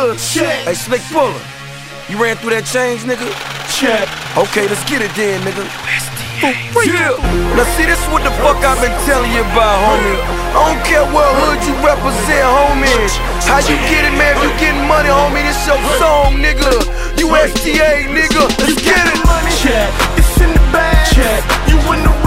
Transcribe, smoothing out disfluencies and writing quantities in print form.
good. Check. Hey, Slick Puller, you ran through that change, nigga? Check. Okay, let's get it then, nigga. Yeah. Now see, this what the fuck I've been telling you about, homie. I don't care what hood you represent, homie. How you get it, man? If you getting money, homie, this your song, nigga. USTA, nigga. Let's get it. Check. It's in the bag. Check. You in the